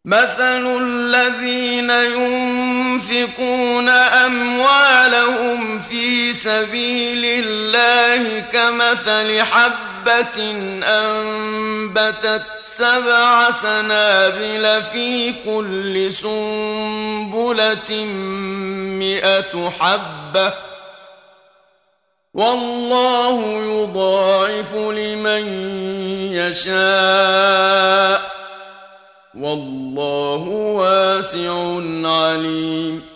مثل الذين ينفقون أموالهم في سبيل الله كمثل حبة أنبتت 7 سنابل في كل سنبلة 100 حبة والله يضاعف لمن يشاء والله واسع عليم.